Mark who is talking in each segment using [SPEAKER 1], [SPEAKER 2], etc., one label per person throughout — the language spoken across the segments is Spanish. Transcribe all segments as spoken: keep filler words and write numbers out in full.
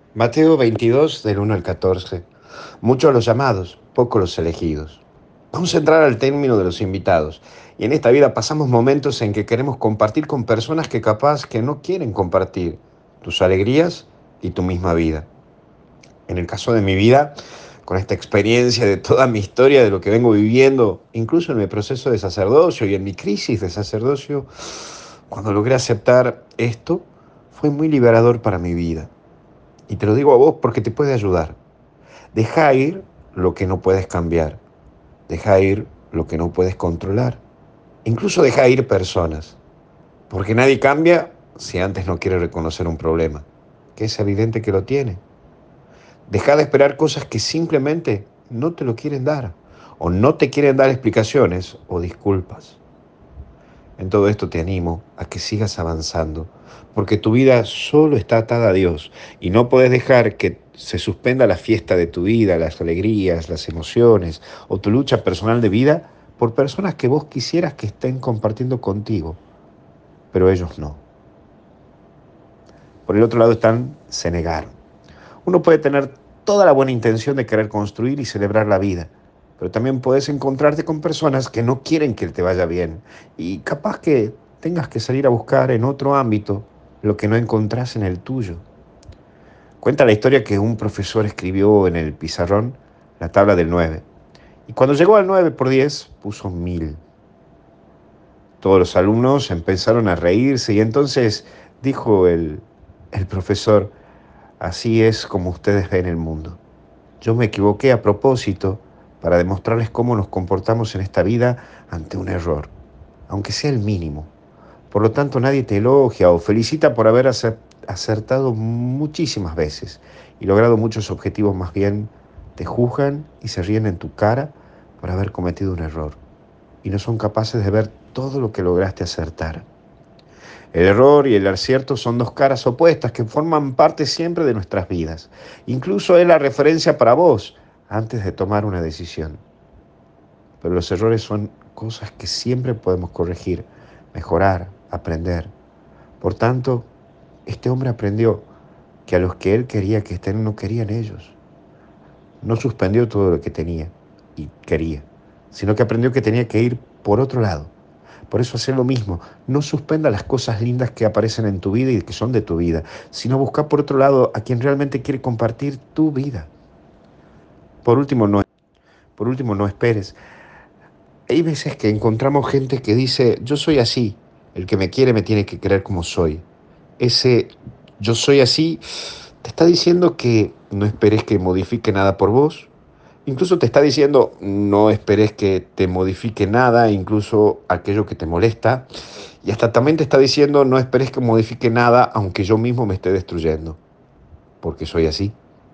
[SPEAKER 1] Mateo veintidós, del uno al catorce. Muchos los llamados, pocos los elegidos. Vamos a entrar al término de los invitados. Y en esta vida pasamos momentos en que queremos compartir con personas que capaz que no quieren compartir tus alegrías y tu misma vida. En el caso de mi vida, con esta experiencia de toda mi historia, de lo que vengo viviendo, incluso en mi proceso de sacerdocio y en mi crisis de sacerdocio, cuando logré aceptar esto, fue muy liberador para mi vida. Y te lo digo a vos porque te puede ayudar. Deja ir lo que no puedes cambiar. Deja ir lo que no puedes controlar. Incluso deja ir personas. Porque nadie cambia si antes no quiere reconocer un problema, que es evidente que lo tiene. Deja de esperar cosas que simplemente no te lo quieren dar, o no te quieren dar explicaciones o disculpas. En todo esto te animo a que sigas avanzando, porque tu vida solo está atada a Dios y no puedes dejar que se suspenda la fiesta de tu vida, las alegrías, las emociones o tu lucha personal de vida por personas que vos quisieras que estén compartiendo contigo, pero ellos no. Por el otro lado están, se negaron. Uno puede tener toda la buena intención de querer construir y celebrar la vida, pero también puedes encontrarte con personas que no quieren que te vaya bien y capaz que tengas que salir a buscar en otro ámbito lo que no encontrás en el tuyo. Cuenta la historia que un profesor escribió en el pizarrón la tabla del nueve y cuando llegó al nueve por diez puso mil. Todos los alumnos empezaron a reírse y entonces dijo el, el profesor: así es como ustedes ven el mundo. Yo me equivoqué a propósito para demostrarles cómo nos comportamos en esta vida ante un error, aunque sea el mínimo. Por lo tanto, nadie te elogia o felicita por haber acertado muchísimas veces y logrado muchos objetivos. Más bien te juzgan y se ríen en tu cara por haber cometido un error y no son capaces de ver todo lo que lograste acertar. El error y el acierto son dos caras opuestas que forman parte siempre de nuestras vidas. Incluso es la referencia para vos antes de tomar una decisión. Pero los errores son cosas que siempre podemos corregir, mejorar, aprender. Por tanto, este hombre aprendió que a los que él quería que estén no querían ellos. No suspendió todo lo que tenía y quería, sino que aprendió que tenía que ir por otro lado. Por eso hacer lo mismo, no suspenda las cosas lindas que aparecen en tu vida y que son de tu vida, sino busca por otro lado a quien realmente quiere compartir tu vida. Por último, no, por último, no esperes. Hay veces que encontramos gente que dice: yo soy así, el que me quiere me tiene que querer como soy. Ese yo soy así te está diciendo que no esperes que modifique nada por vos. Incluso te está diciendo: no esperes que te modifique nada, incluso aquello que te molesta. Y hasta también te está diciendo: no esperes que modifique nada, aunque yo mismo me esté destruyendo, porque soy así.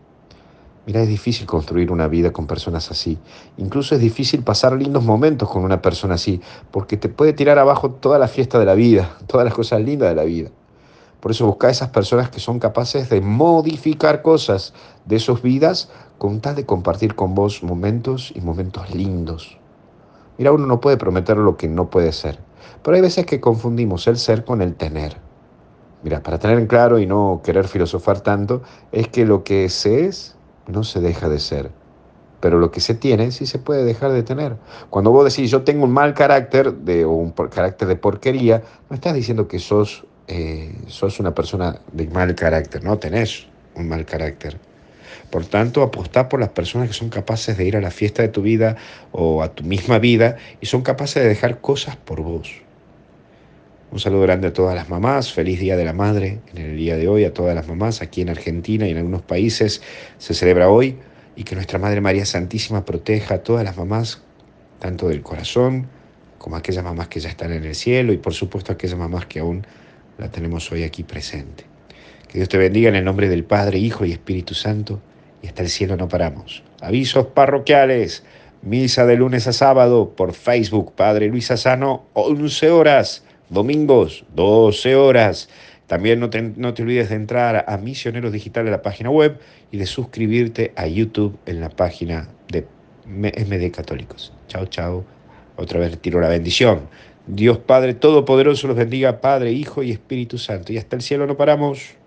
[SPEAKER 1] Mira, es difícil construir una vida con personas así. Incluso es difícil pasar lindos momentos con una persona así, porque te puede tirar abajo toda la fiesta de la vida, todas las cosas lindas de la vida. Por eso busca esas personas que son capaces de modificar cosas de sus vidas con tal de compartir con vos momentos y momentos lindos. Mira, uno no puede prometer lo que no puede ser, pero hay veces que confundimos el ser con el tener. Mira, para tener en claro y no querer filosofar tanto, es que lo que se es no se deja de ser, pero lo que se tiene sí se puede dejar de tener. Cuando vos decís yo tengo un mal carácter de, o un por- carácter de porquería, no estás diciendo que sos, eh, sos una persona de mal carácter, no tenés un mal carácter. Por tanto, apostá por las personas que son capaces de ir a la fiesta de tu vida o a tu misma vida y son capaces de dejar cosas por vos. Un saludo grande a todas las mamás, feliz Día de la Madre en el día de hoy, a todas las mamás aquí en Argentina y en algunos países se celebra hoy, y que nuestra Madre María Santísima proteja a todas las mamás, tanto del corazón como a aquellas mamás que ya están en el cielo y por supuesto a aquellas mamás que aún la tenemos hoy aquí presente. Que Dios te bendiga en el nombre del Padre, Hijo y Espíritu Santo, y hasta el cielo no paramos. Avisos parroquiales: misa de lunes a sábado por Facebook, Padre Luis Asano, once horas, domingos, doce horas. También no te, no te olvides de entrar a Misioneros Digital en la página web y de suscribirte a YouTube en la página de M D Católicos. Chao, chao. Otra vez tiro la bendición. Dios Padre Todopoderoso los bendiga, Padre, Hijo y Espíritu Santo. Y hasta el cielo no paramos.